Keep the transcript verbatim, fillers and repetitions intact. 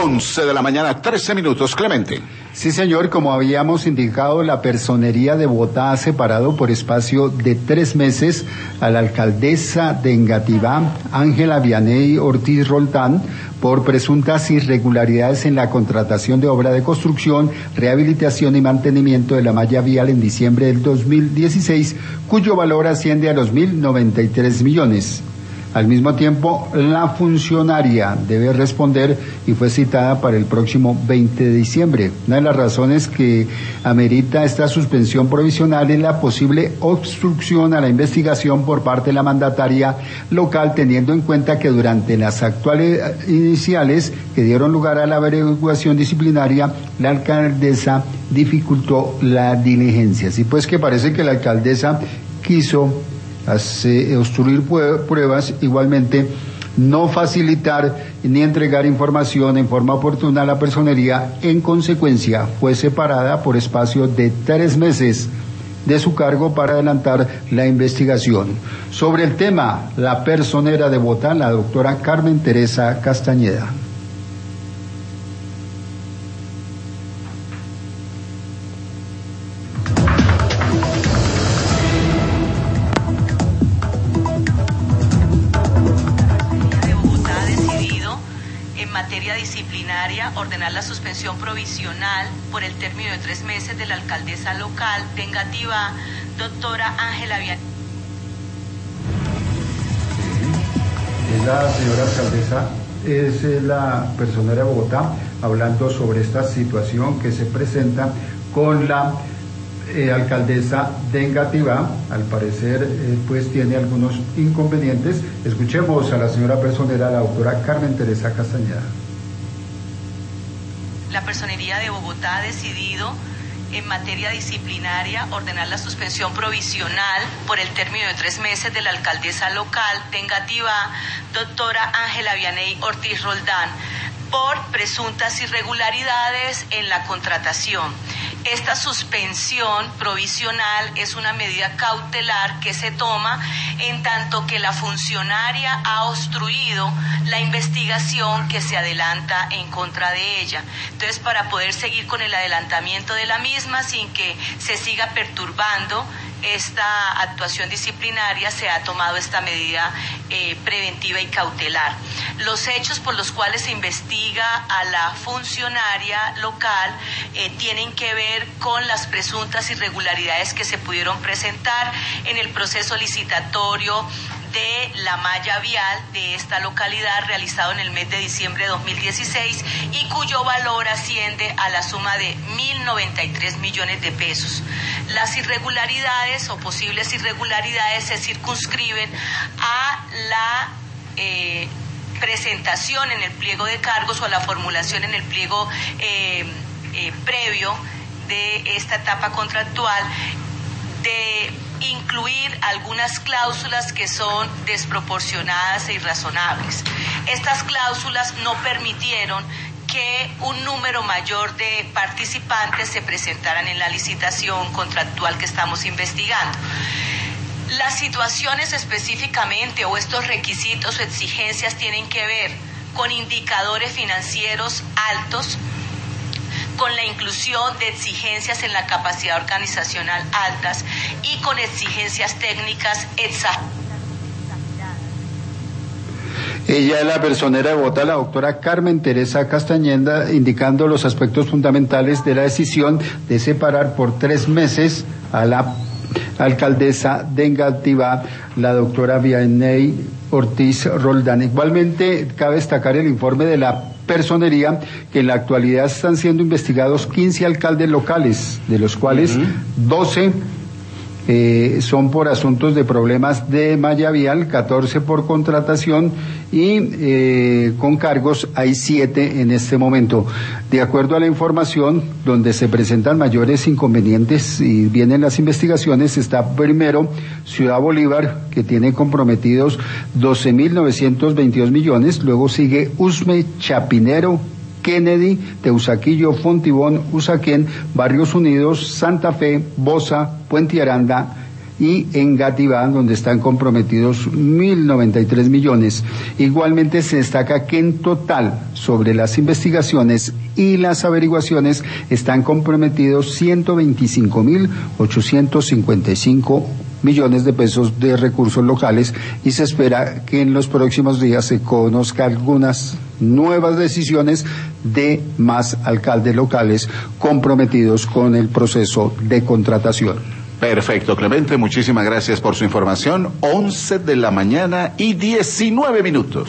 once de la mañana, trece minutos, Clemente. Sí, señor, como habíamos indicado, la Personería de Bogotá ha separado por espacio de tres meses a la alcaldesa de Engativá, Ángela Vianey Ortiz Roldán, por presuntas irregularidades en la contratación de obra de construcción, rehabilitación y mantenimiento de la malla vial en diciembre del dos mil dieciséis, cuyo valor asciende a los mil noventa y tres millones. Al mismo tiempo, la funcionaria debe responder y fue citada para el próximo veinte de diciembre. Una de las razones que amerita esta suspensión provisional es la posible obstrucción a la investigación por parte de la mandataria local, teniendo en cuenta que durante las actuales iniciales que dieron lugar a la averiguación disciplinaria, la alcaldesa dificultó la diligencia. Así pues que parece que la alcaldesa quiso hace, obstruir pruebas, igualmente no facilitar ni entregar información en forma oportuna a la personería. En consecuencia, fue separada por espacio de tres meses de su cargo para adelantar la investigación. Sobre el tema, la personera de Bogotá, la doctora Carmen Teresa Castañeda. Ordenar la suspensión provisional por el término de tres meses de la alcaldesa local de Engativá, doctora Ángela Vianey. Es la señora alcaldesa, es la personera de Bogotá, hablando sobre esta situación que se presenta con la eh, alcaldesa de Engativá. Al parecer, eh, pues tiene algunos inconvenientes. Escuchemos a la señora personera, la doctora Carmen Teresa Castañeda. La Personería de Bogotá ha decidido, en materia disciplinaria, ordenar la suspensión provisional por el término de tres meses de la alcaldesa local de Engativá, doctora Ángela Vianey Ortiz Roldán, por presuntas irregularidades en la contratación. Esta suspensión provisional es una medida cautelar que se toma en tanto que la funcionaria ha obstruido la investigación que se adelanta en contra de ella. Entonces, para poder seguir con el adelantamiento de la misma sin que se siga perturbando esta actuación disciplinaria, se ha tomado esta medida eh, preventiva y cautelar. Los hechos por los cuales se investiga a la funcionaria local eh, tienen que ver con las presuntas irregularidades que se pudieron presentar en el proceso licitatorio de la malla vial de esta localidad realizado en el mes de diciembre de dos mil dieciséis y cuyo valor asciende a la suma de mil noventa y tres millones de pesos. Las irregularidades o posibles irregularidades se circunscriben a la eh, presentación en el pliego de cargos o a la formulación en el pliego eh, eh, previo de esta etapa contractual de incluir algunas cláusulas que son desproporcionadas e irrazonables. Estas cláusulas no permitieron que un número mayor de participantes se presentaran en la licitación contractual que estamos investigando. Las situaciones específicamente o estos requisitos o exigencias tienen que ver con indicadores financieros altos, con la inclusión de exigencias en la capacidad organizacional altas y con exigencias técnicas exageradas. Ella es la personera de Bogotá, la doctora Carmen Teresa Castañeda, indicando los aspectos fundamentales de la decisión de separar por tres meses a la alcaldesa de Engativá, la doctora Vianey Ortiz Roldán. Igualmente, cabe destacar el informe de la Personería, que en la actualidad están siendo investigados quince alcaldes locales, de los cuales uh-huh. doce eh, son por asuntos de problemas de malla vial, catorce por contratación y eh, con cargos hay siete en este momento. De acuerdo a la información, donde se presentan mayores inconvenientes y vienen las investigaciones, está primero Ciudad Bolívar, que tiene comprometidos doce mil novecientos veintidós millones, luego sigue Usme, Chapinero, Kennedy, Teusaquillo, Fontibón, Usaquén, Barrios Unidos, Santa Fe, Bosa, Puente Aranda y Engativá, donde están comprometidos mil noventa y tres millones. Igualmente se destaca que en total, sobre las investigaciones y las averiguaciones, están comprometidos ciento veinticinco mil ochocientos cincuenta y cinco millones de pesos de recursos locales, y se espera que en los próximos días se conozca algunas nuevas decisiones de más alcaldes locales comprometidos con el proceso de contratación. Perfecto, Clemente, muchísimas gracias por su información. once de la mañana y diecinueve minutos.